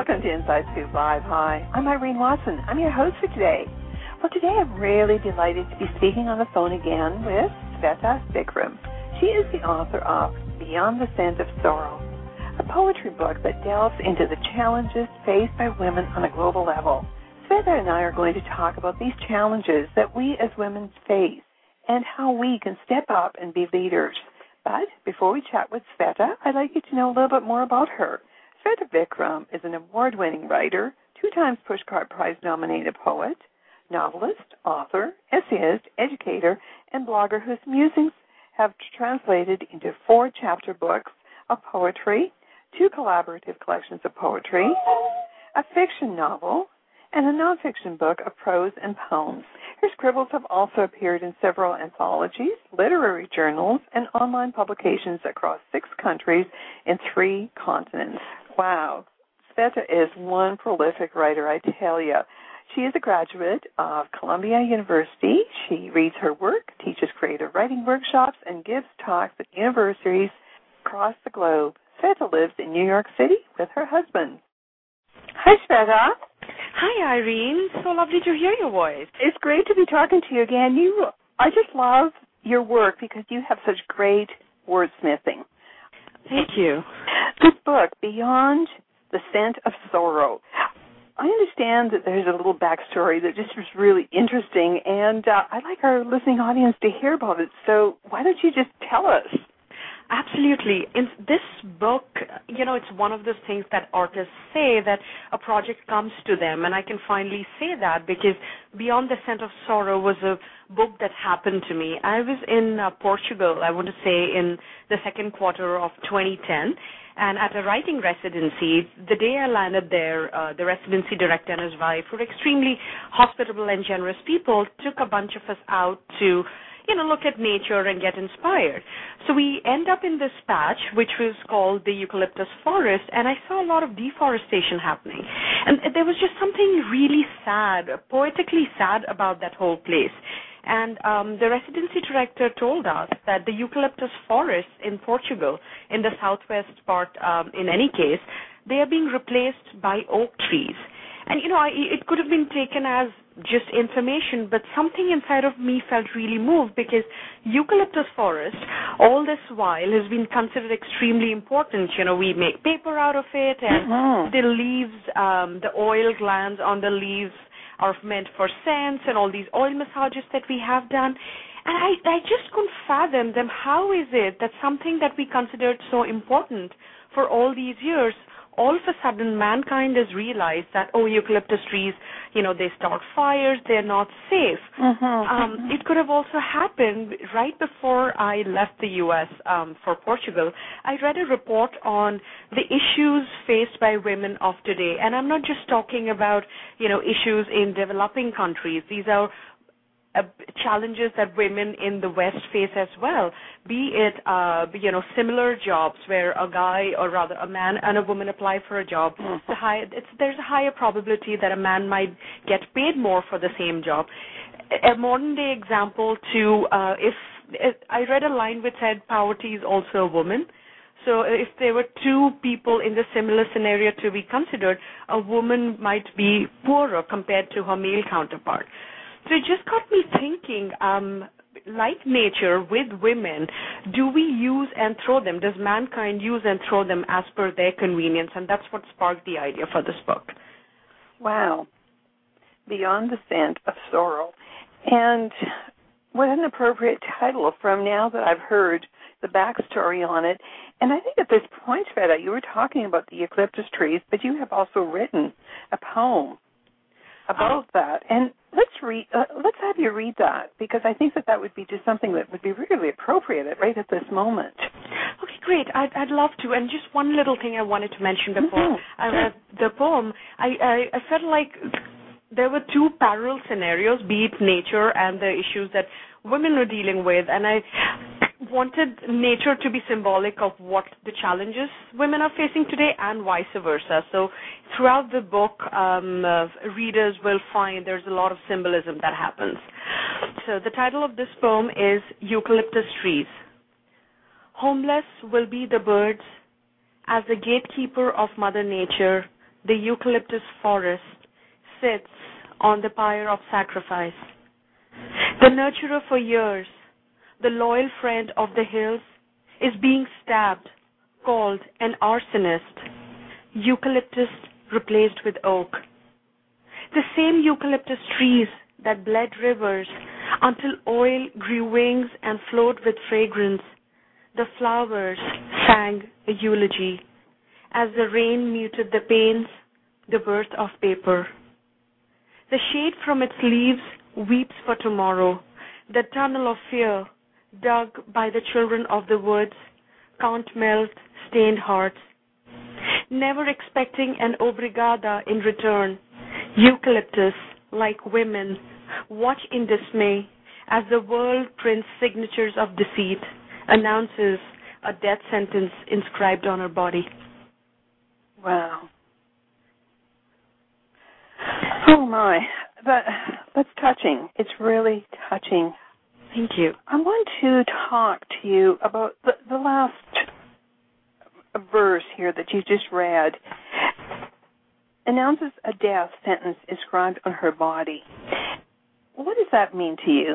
Welcome to Inside Scoop Live. Hi, I'm Irene Watson. I'm your host for today. Well, today I'm really delighted to be speaking on the phone again with Sveta Vikram. She is the author of Beyond the Scent of Sorrow, a poetry book that delves into the challenges faced by women on a global level. Sveta and I are going to talk about these challenges that we as women face and how we can step up and be leaders. But before we chat with Sveta, I'd like you to know a little bit more about her. Sveta Vikram is an award-winning writer, 2 times Pushcart Prize-nominated poet, novelist, author, essayist, educator, and blogger whose musings have translated into 4 chapter books of poetry, 2 collaborative collections of poetry, a fiction novel, and a nonfiction book of prose and poems. Her scribbles have also appeared in several anthologies, literary journals, and online publications across 6 countries and 3 continents. Wow. Sveta is one prolific writer, I tell you. She is a graduate of Columbia University. She reads her work, teaches creative writing workshops, and gives talks at universities across the globe. Sveta lives in New York City with her husband. Hi, Sveta. Hi, Irene. So lovely to hear your voice. It's great to be talking to you again. I just love your work because you have such great wordsmithing. Thank you. This book, Beyond the Scent of Sorrow, I understand that there's a little backstory that just was really interesting, and I'd like our listening audience to hear about it. So why don't you just tell us? Absolutely. In this book, it's one of those things that artists say that a project comes to them, and I can finally say that because Beyond the Scent of Sorrow was a book that happened to me. I was in Portugal, I want to say, in the second quarter of 2010, and at a writing residency. The day I landed there, the residency director and his wife, who were extremely hospitable and generous people, took a bunch of us out to look at nature and get inspired. So we end up in this patch, which was called the eucalyptus forest, and I saw a lot of deforestation happening. And there was just something really sad, poetically sad about that whole place. And the residency director told us that the eucalyptus forests in Portugal, in the southwest part, in any case, they are being replaced by oak trees. And, it could have been taken as just information, but something inside of me felt really moved because eucalyptus forest, all this while, has been considered extremely important. We make paper out of it, and the leaves, the oil glands on the leaves are meant for scents and all these oil massages that we have done. And I just couldn't fathom them. How is it that something that we considered so important for all these years, all of a sudden mankind has realized that, eucalyptus trees, they start fires, they're not safe. It could have also happened right before I left the U.S. For Portugal. I read a report on the issues faced by women of today, and I'm not just talking about, issues in developing countries. These are challenges that women in the West face as well, be it, similar jobs where a guy, or rather a man and a woman apply for a job. There's a higher probability that a man might get paid more for the same job. A modern-day example, too, if I read a line which said, poverty is also a woman. So if there were 2 people in the similar scenario to be considered, a woman might be poorer compared to her male counterpart. So it just got me thinking, like nature with women, do we use and throw them? Does mankind use and throw them as per their convenience? And that's what sparked the idea for this book. Wow. Beyond the Scent of Sorrow. And what an appropriate title from now that I've heard the backstory on it. And I think at this point, Sveta, you were talking about the eucalyptus trees, but you have also written a poem about that. And let's have you read that, because I think that would be just something that would be really appropriate right at this moment. Okay, great. I'd love to. And just one little thing I wanted to mention before I read the poem. I felt like there were 2 parallel scenarios, be it nature and the issues that women were dealing with, and I wanted nature to be symbolic of what the challenges women are facing today and vice versa. So throughout the book, readers will find there's a lot of symbolism that happens. So the title of this poem is Eucalyptus Trees. Homeless will be the birds. As the gatekeeper of Mother Nature, the eucalyptus forest sits on the pyre of sacrifice. The nurturer for years, the loyal friend of the hills, is being stabbed, called an arsonist. Eucalyptus replaced with oak. The same eucalyptus trees that bled rivers until oil grew wings and flowed with fragrance. The flowers sang a eulogy. As the rain muted the pains, the birth of paper. The shade from its leaves weeps for tomorrow. The tunnel of fear, dug by the children of the woods, can't melt stained hearts. Never expecting an obrigada in return, eucalyptus, like women, watch in dismay as the world prints signatures of deceit, announces a death sentence inscribed on her body. Wow. Oh, my. That's touching. It's really touching. Thank you. I want to talk to you about the last verse here that you just read. Announces a death sentence inscribed on her body. What does that mean to you?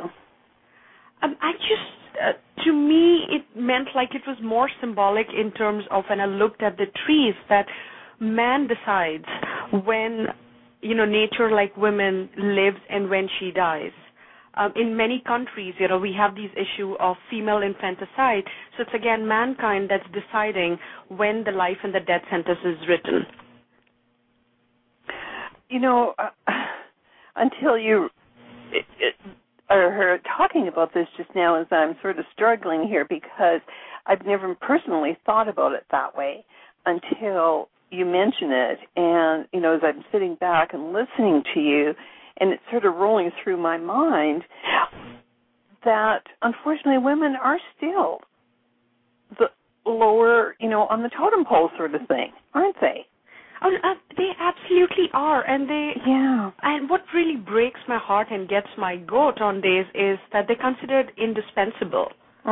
To me, it meant like it was more symbolic in terms of when I looked at the trees that man decides when, nature like women lives and when she dies. In many countries, we have these issue of female infanticide. So it's again mankind that's deciding when the life and the death sentence is written. Until you are talking about this just now, as I'm sort of struggling here because I've never personally thought about it that way until you mention it. And, as I'm sitting back and listening to you, and it's sort of rolling through my mind that, unfortunately, women are still the lower, on the totem pole sort of thing, aren't they? Oh, they absolutely are, and Yeah. And what really breaks my heart and gets my goat on days is that they're considered indispensable.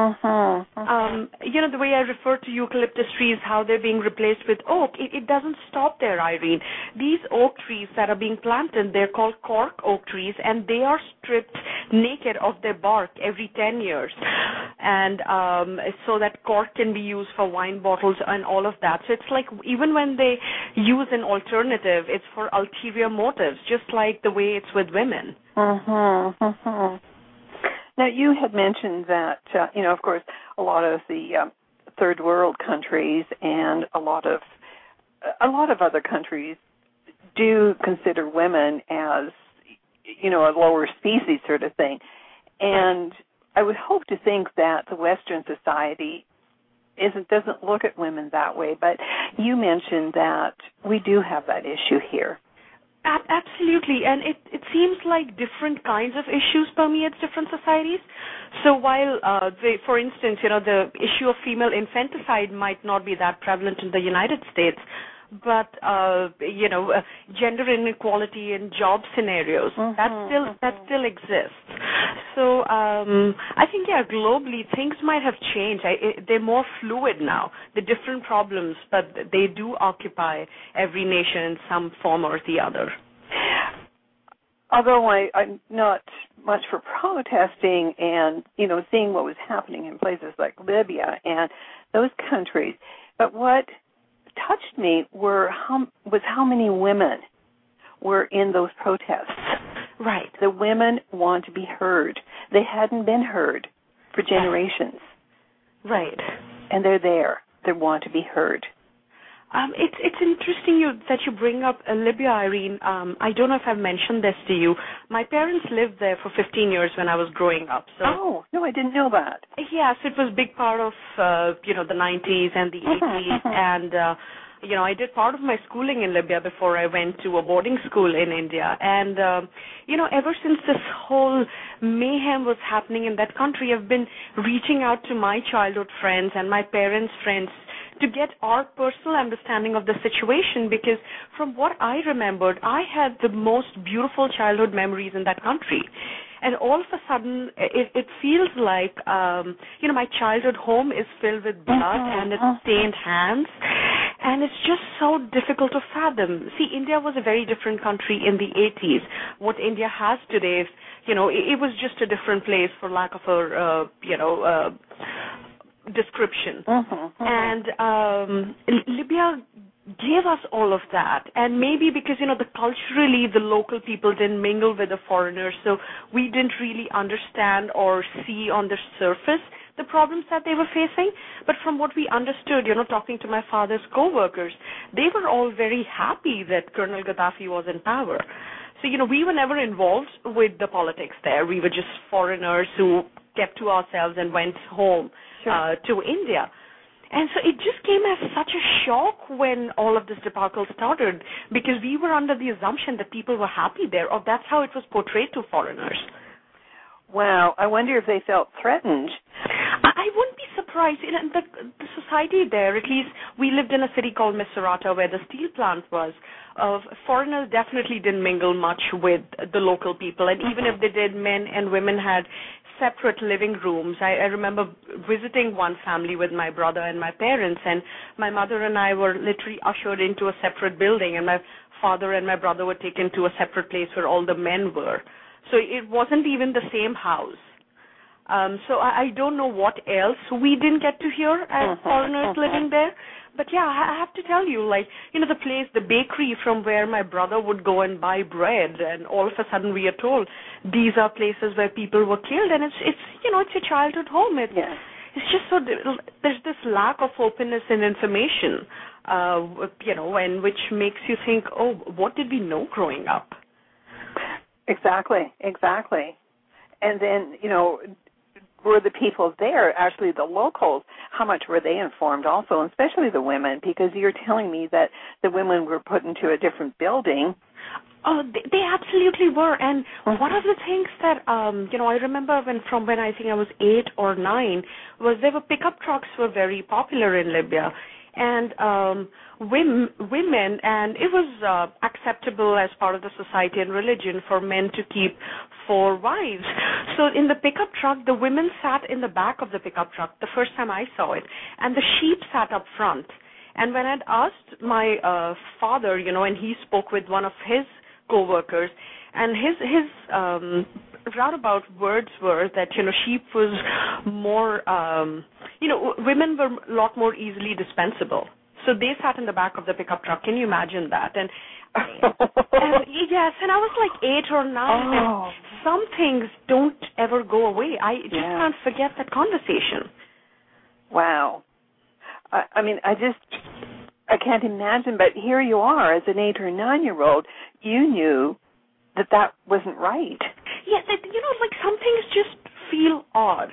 The way I refer to eucalyptus trees, how they're being replaced with oak, it doesn't stop there, Irene. These oak trees that are being planted, they're called cork oak trees, and they are stripped naked of their bark every 10 years. And so that cork can be used for wine bottles and all of that. So it's like even when they use an alternative, it's for ulterior motives, just like the way it's with women. Now, you had mentioned that, of course, a lot of the third world countries and a lot of other countries do consider women as, a lower species sort of thing. And I would hope to think that the Western society doesn't look at women that way. But you mentioned that we do have that issue here. Absolutely, and it seems like different kinds of issues permeate different societies. So while, for instance, the issue of female infanticide might not be that prevalent in the United States, but gender inequality in job scenarios that still exists. So I think globally things might have changed. They're more fluid now. The different problems, but they do occupy every nation in some form or the other. Although I'm not much for protesting and seeing what was happening in places like Libya and those countries, but what touched me was how many women were in those protests. Right. The women want to be heard. They hadn't been heard for generations. Right. And they're there. They want to be heard. It's interesting that you bring up Libya, Irene. I don't know if I've mentioned this to you. My parents lived there for 15 years when I was growing up. So. Oh, no, I didn't know that. Yes, it was a big part of, the 90s and the 80s. And, I did part of my schooling in Libya before I went to a boarding school in India. And, ever since this whole mayhem was happening in that country, I've been reaching out to my childhood friends and my parents' friends to get our personal understanding of the situation, because from what I remembered, I had the most beautiful childhood memories in that country. And all of a sudden, it feels like, my childhood home is filled with blood and it's stained hands. And it's just so difficult to fathom. See, India was a very different country in the 80s. What India has today, it was just a different place, for lack of a, description. And Libya gave us all of that. And maybe because, culturally the local people didn't mingle with the foreigners, so we didn't really understand or see on the surface the problems that they were facing. But from what we understood, talking to my father's co-workers, they were all very happy that Colonel Gaddafi was in power. So, we were never involved with the politics there. We were just foreigners who kept to ourselves and went home to India. And so it just came as such a shock when all of this debacle started, because we were under the assumption that people were happy there, or that's how it was portrayed to foreigners. Wow. I wonder if they felt threatened. I wouldn't be surprised. In the society there, at least we lived in a city called Misrata where the steel plant was. Foreigners definitely didn't mingle much with the local people, and even if they did, men and women had separate living rooms. I remember visiting one family with my brother and my parents, and my mother and I were literally ushered into a separate building, and my father and my brother were taken to a separate place where all the men were. So it wasn't even the same house. So I don't know what else we didn't get to hear as foreigners living there. But yeah, I have to tell you, the place, the bakery from where my brother would go and buy bread, and all of a sudden we are told these are places where people were killed, and it's your childhood home. It's just so, there's this lack of openness in information, and which makes you think, oh, what did we know growing up? Exactly. And then, were the people there, actually the locals, how much were they informed also, and especially the women, because you're telling me that the women were put into a different building. Oh, they absolutely were. And one of the things that, I remember when I think I was 8 or 9, was there were pickup trucks were very popular in Libya. And women, and it was acceptable as part of the society and religion for men to keep 4 wives. So in the pickup truck, the women sat in the back of the pickup truck the first time I saw it, and the sheep sat up front. And when I'd asked my father, and he spoke with one of his co-workers, and his roundabout words were that, sheep was more, women were a lot more easily dispensable. So they sat in the back of the pickup truck. Can you imagine that? And yes, and I was like 8 or 9, and some things don't ever go away. I just can't forget that conversation. Wow. I can't imagine, but here you are as an 8 or 9-year-old. You knew that wasn't right. Yeah, some things just feel odd.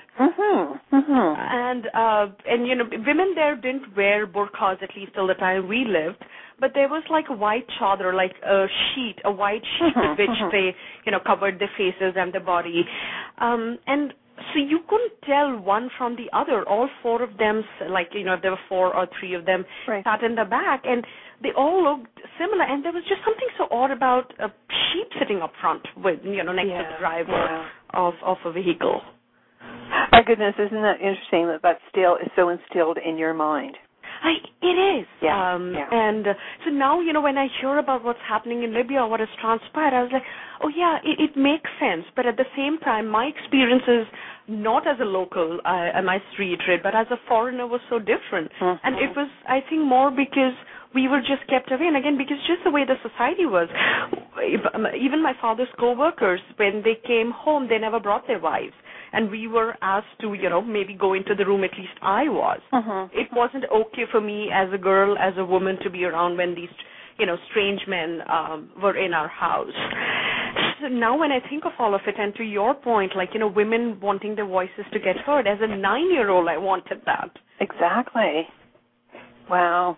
And women there didn't wear burqas, at least till the time we lived, but there was a white chadar, a white sheet with which they, covered their faces and their body. And so you couldn't tell one from the other. All 4 of them, if there were 4 or 3 of them, sat in the back, and they all looked similar. And there was just something so odd about a sheep sitting up front with, next to the driver of a vehicle. My goodness, isn't that interesting that still is so instilled in your mind? It is. And so now, when I hear about what's happening in Libya, what has transpired, I was like, oh, yeah, it makes sense. But at the same time, my experiences, not as a local, I might reiterate, but as a foreigner was so different. And it was, I think, more because we were just kept away. And again, because just the way the society was, even my father's co-workers, when they came home, they never brought their wives. And we were asked to, maybe go into the room, at least I was. It wasn't okay for me as a girl, as a woman, to be around when these, strange men were in our house. So now when I think of all of it, and to your point, women wanting their voices to get heard, as a 9-year-old, I wanted that. Exactly. Wow.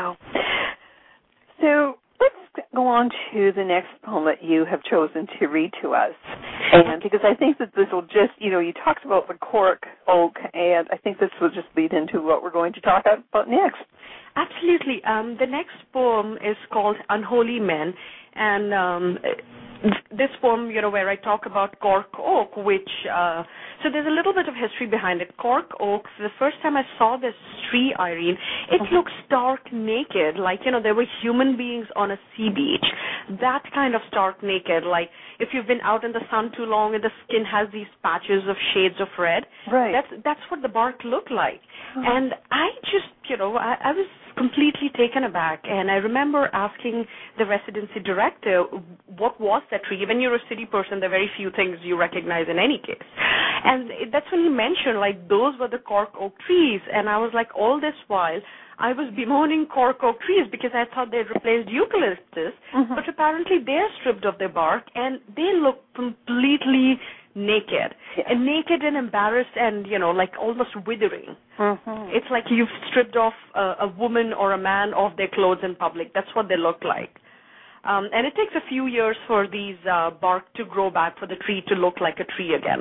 So let's go on to the next poem that you have chosen to read to us. And because I think that this will just, you talked about the cork oak, and I think this will just lead into what we're going to talk about next. Absolutely. The next poem is called Unholy Men, and this poem, where I talk about cork oak, which, so there's a little bit of history behind it. Cork oak, the first time I saw this tree, Irene, it looks stark naked, like, there were human beings on a sea beach. That kind of stark naked, like if you've been out in the sun too long and the skin has these patches of shades of red. Right. That's what the bark looked like. And I just, I was completely taken aback, and I remember asking the residency director, what was that tree? When you're a city person, there are very few things you recognize in any case. And that's when he mentioned, like, those were the cork oak trees, and I was like, all this while, I was bemoaning cork oak trees because I thought they'd replaced eucalyptus, but apparently they're stripped of their bark, and they look completely naked, and naked and embarrassed and, like almost withering. It's like you've stripped off a woman or a man of their clothes in public. That's what they look like. And it takes a few years for these bark to grow back, for the tree to look like a tree again.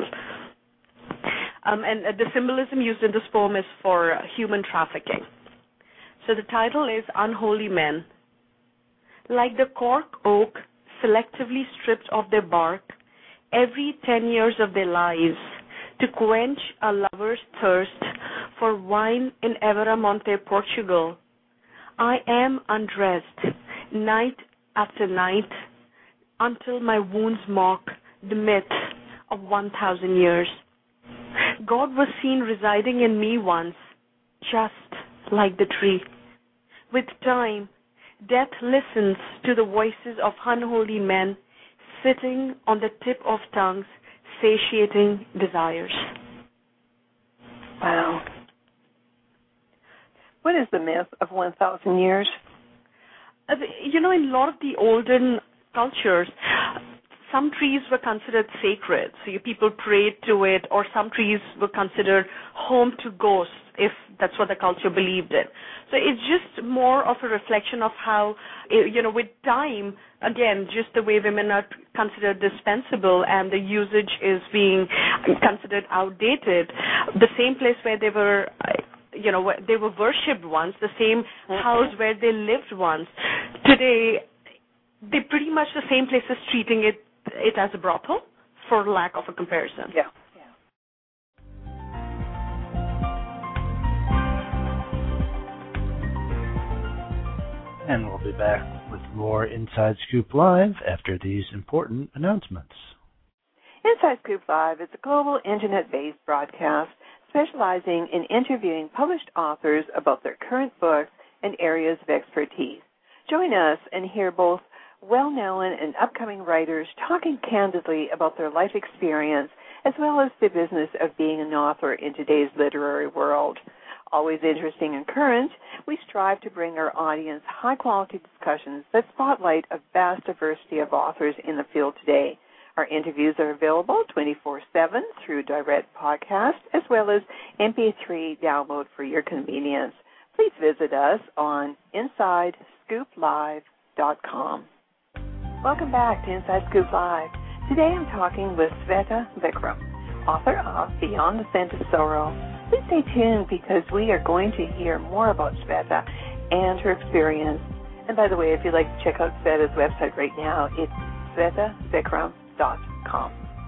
And the symbolism used in this poem is for human trafficking. So the title is Unholy Men. Like the cork oak selectively stripped of their bark every 10 years of their lives to quench a lover's thirst for wine in Everamonte, Portugal, I am undressed night after night until my wounds mock the myth of 1,000 years. God was seen residing in me once, just like the tree. With time, death listens to the voices of unholy men sitting on the tip of tongues, satiating desires. Wow. What is the myth of 1,000 years? In a lot of the olden cultures, some trees were considered sacred, so people prayed to it, or some trees were considered home to ghosts, if that's what the culture believed in. So it's just more of a reflection of how, with time, again, just the way women are considered dispensable and the usage is being considered outdated, the same place where they were they were worshipped once, the same house where they lived once. Today, they pretty much the same place is treating it as a brothel, for lack of a comparison. Yeah. And we'll be back with more Inside Scoop Live after these important announcements. Inside Scoop Live is a global internet-based broadcast specializing in interviewing published authors about their current books and areas of expertise. Join us and hear both well-known and upcoming writers talking candidly about their life experience as well as the business of being an author in today's literary world. Always interesting and current, we strive to bring our audience high-quality discussions that spotlight a vast diversity of authors in the field today. Our interviews are available 24/7 through direct podcast as well as MP3 download for your convenience. Please visit us on InsideScoopLive.com. Welcome back to Inside Scoop Live. Today I'm talking with Sveta Vikram, author of Beyond the Scent of Sorrow. Please stay tuned because we are going to hear more about Sveta and her experience. And by the way, if you'd like to check out Sveta's website right now, it's svetavikram.com.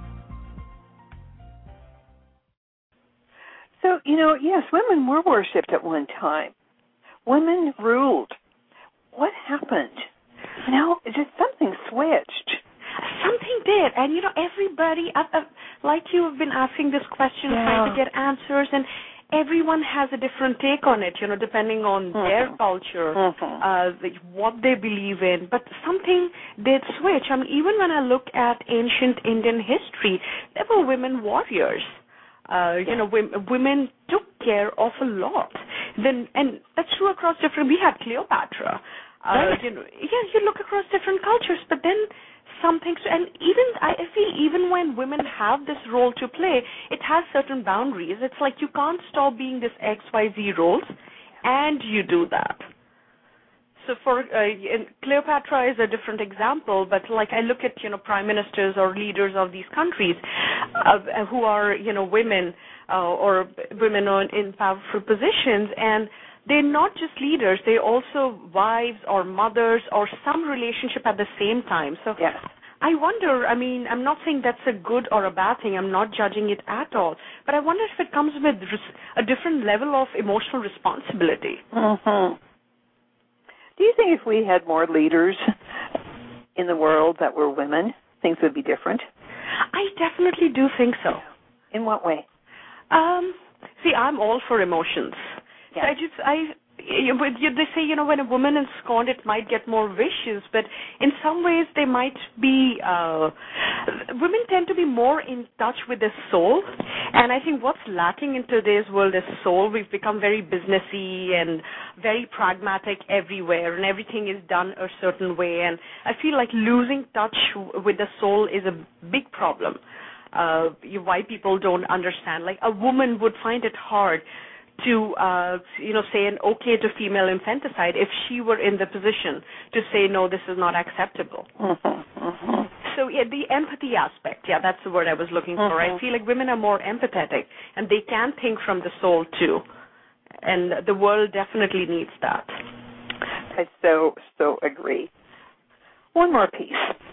So, yes, women were worshipped at one time. Women ruled. What happened? Just something switched. Something did. And, everybody, like you have been asking this question, trying to get answers, and everyone has a different take on it, depending on their culture, what they believe in. But something did switch. Even when I look at ancient Indian history, there were women warriors. Women took care of a lot. And that's true across different. We had Cleopatra. You look across different cultures, but then some things, and I feel even when women have this role to play, it has certain boundaries. It's like you can't stop being this XYZ roles, and you do that. So for Cleopatra is a different example, but like I look at prime ministers or leaders of these countries who are women or women in powerful positions, and they're not just leaders, they're also wives or mothers or some relationship at the same time. So yes. I wonder, I mean, I'm not saying that's a good or a bad thing. I'm not judging it at all. But I wonder if it comes with a different level of emotional responsibility. Mm-hmm. Do you think if we had more leaders in the world that were women, things would be different? I definitely do think so. In what way? See, I'm all for emotions. Yes. They say, when a woman is scorned, it might get more vicious, but in some ways they might be, women tend to be more in touch with their soul, and I think what's lacking in today's world is soul. We've become very businessy and very pragmatic everywhere, and everything is done a certain way, and I feel like losing touch with the soul is a big problem. Why people don't understand. Like, a woman would find it hard to, say an okay to female infanticide if she were in the position to say, no, this is not acceptable. Mm-hmm. Mm-hmm. So, the empathy aspect, that's the word I was looking for. Mm-hmm. I feel like women are more empathetic, and they can think from the soul, too. And the world definitely needs that. I so agree. One more piece.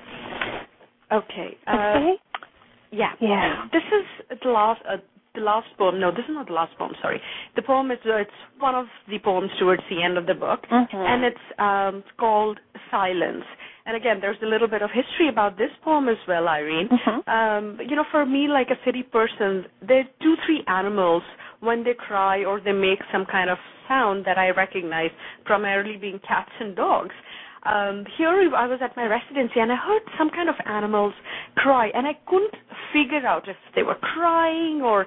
Okay. Okay. Yeah. This is the last poem. No, this is not the last poem, sorry. The poem is, it's one of the poems towards the end of the book, and it's called Silence. And again, there's a little bit of history about this poem as well, Irene. For me, like a city person, there are 2-3 animals, when they cry or they make some kind of sound that I recognize, primarily being cats and dogs. Here I was at my residency and I heard some kind of animals cry, and I couldn't figure out if they were crying or,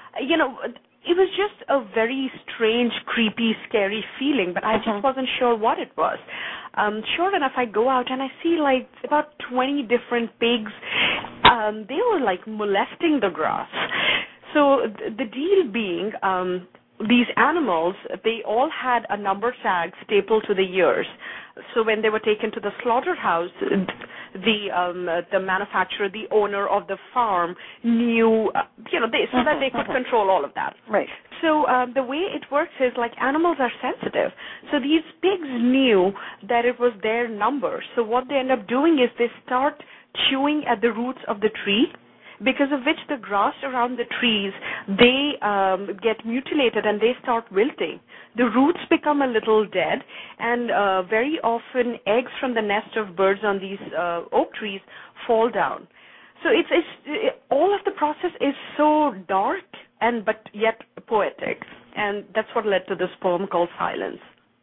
it was just a very strange, creepy, scary feeling, but I just wasn't sure what it was. Sure enough, I go out and I see like about 20 different pigs. They were like molesting the grass. So the deal being, these animals, they all had a number tag stapled to the ears. So when they were taken to the slaughterhouse, the manufacturer, the owner of the farm knew, so that they could control all of that. Right. So the way it works is like animals are sensitive. So these pigs knew that it was their number. So what they end up doing is they start chewing at the roots of the tree, because of which the grass around the trees, they get mutilated and they start wilting. The roots become a little dead, and very often eggs from the nest of birds on these oak trees fall down. So all of the process is so dark but yet poetic, and that's what led to this poem called Silence.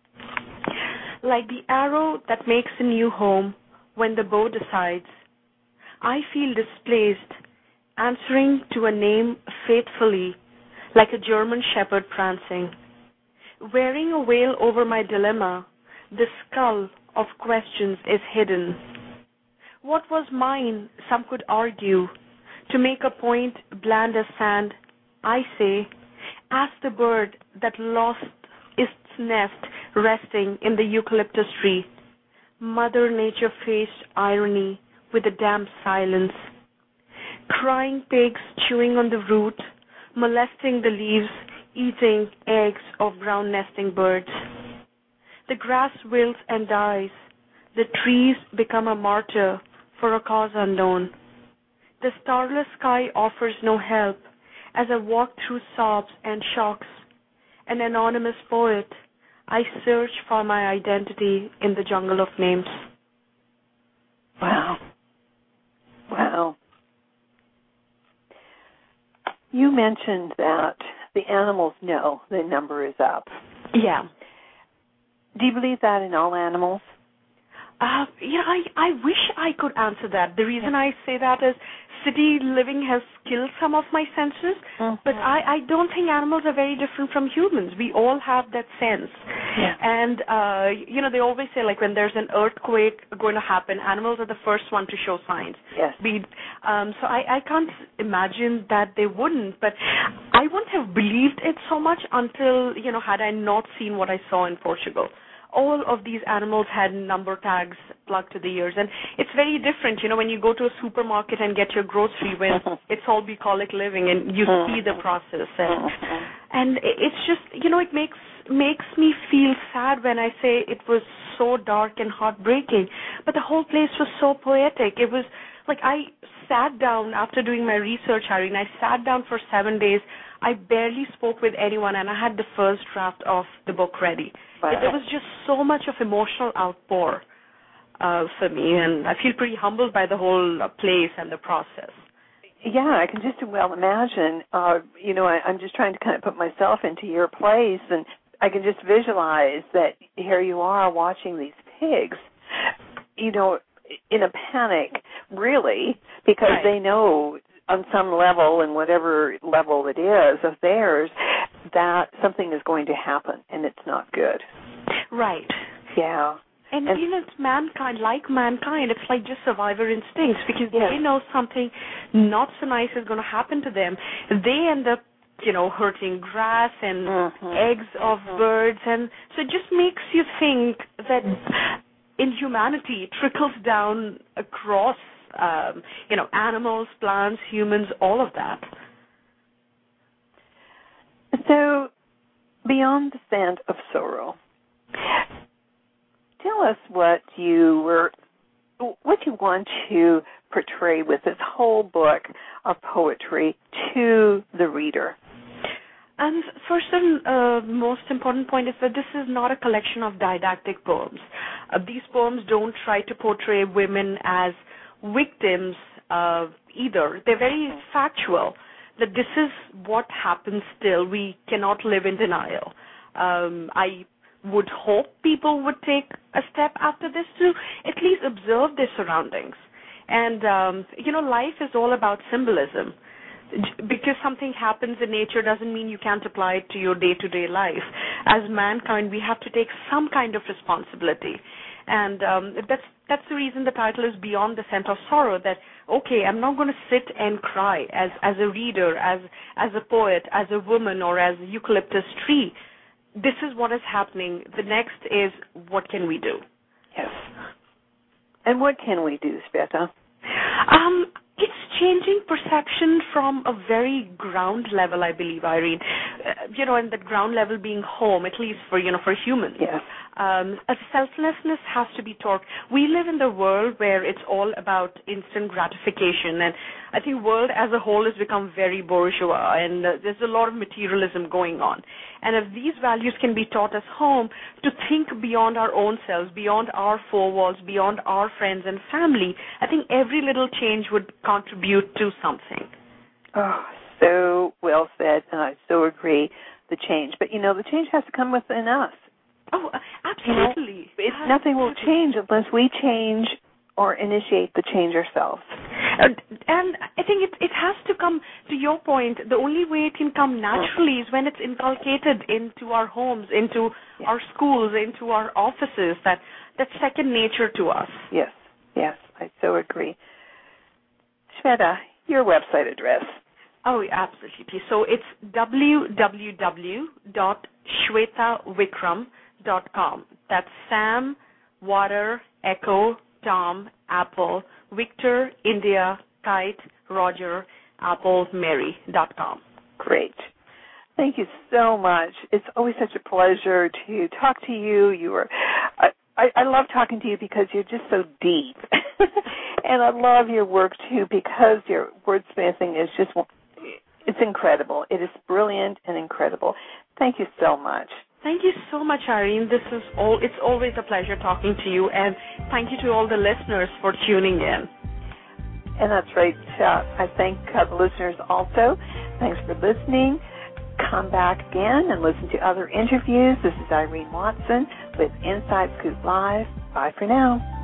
Like the arrow that makes a new home when the bow decides, I feel displaced, answering to a name faithfully, like a German shepherd prancing. Wearing a veil over my dilemma, the skull of questions is hidden. What was mine, some could argue, to make a point bland as sand? I say, ask the bird that lost its nest resting in the eucalyptus tree. Mother Nature faced irony with a damp silence. Crying pigs chewing on the root, molesting the leaves, eating eggs of brown nesting birds. The grass wilts and dies. The trees become a martyr for a cause unknown. The starless sky offers no help as I walk through sobs and shocks. An anonymous poet, I search for my identity in the jungle of names. Wow. Wow. You mentioned that the animals know the number is up. Yeah. Do you believe that in all animals? I wish I could answer that. The reason I say that is city living has killed some of my senses, but I don't think animals are very different from humans. We all have that sense. Yeah. And, they always say, like, when there's an earthquake going to happen, animals are the first one to show signs. Yes. So I can't imagine that they wouldn't, but I wouldn't have believed it so much until, had I not seen what I saw in Portugal. all of these animals had number tags plugged to the ears. And it's very different, when you go to a supermarket and get your grocery when it's all bucolic living and you see the process. And it's just, it makes me feel sad when I say it was so dark and heartbreaking. But the whole place was so poetic. It was like I sat down after doing my research, Irene. I sat down for 7 days. I barely spoke with anyone, and I had the first draft of the book ready. Wow. There was just so much of emotional outpour for me, and I feel pretty humbled by the whole place and the process. Yeah, I can just well imagine. I'm just trying to kind of put myself into your place, and I can just visualize that here you are watching these pigs, in a panic, really, because right. They know on some level, and whatever level it is of theirs, that something is going to happen, and it's not good. Right. Yeah. And it's mankind, it's like just survivor instincts, because they know something not so nice is going to happen to them. They end up, hurting grass and eggs of birds, and so it just makes you think that inhumanity trickles down across, animals, plants, humans, all of that. So, beyond the Sand of Sorrow, tell us what you want to portray with this whole book of poetry to the reader. And first and most important point is that this is not a collection of didactic poems. These poems don't try to portray women as victims either. They're very factual, that this is what happens still. We cannot live in denial. I would hope people would take a step after this to at least observe their surroundings. And, life is all about symbolism. Because something happens in nature doesn't mean you can't apply it to your day-to-day life. As mankind, we have to take some kind of responsibility. And that's the reason the title is Beyond the Scent of Sorrow, that, okay, I'm not going to sit and cry as a reader, as a poet, as a woman, or as a eucalyptus tree. This is what is happening. The next is, what can we do? Yes. And what can we do, Sveta? It's changing perception from a very ground level, I believe, Irene. And that ground level being home, at least for humans. Yes. A selflessness has to be taught. We live in the world where it's all about instant gratification, and I think the world as a whole has become very bourgeois, and there's a lot of materialism going on. And if these values can be taught us home, to think beyond our own selves, beyond our four walls, beyond our friends and family, I think every little change would contribute to something. Oh, so well said, and I so agree, the change. But, the change has to come within us. Oh, absolutely. Nothing will change unless we change or initiate the change ourselves. And I think it has to come, to your point, the only way it can come naturally is when it's inculcated into our homes, into our schools, into our offices, that's second nature to us. Yes, I so agree. Shweta, your website address. Oh, absolutely. So it's www.shwetavikram.com. That's Sam, Water, Echo, Tom, Apple, Victor, India, Kite, Roger, Apple, Mary.com. Great. Thank you so much. It's always such a pleasure to talk to you. I love talking to you because you're just so deep. And I love your work, too, because your wordsmithing is just, it's incredible. It is brilliant and incredible. Thank you so much. Thank you so much, Irene. It's always a pleasure talking to you, and thank you to all the listeners for tuning in. And that's right. I thank the listeners also. Thanks for listening. Come back again and listen to other interviews. This is Irene Watson with Inside Scoop Live. Bye for now.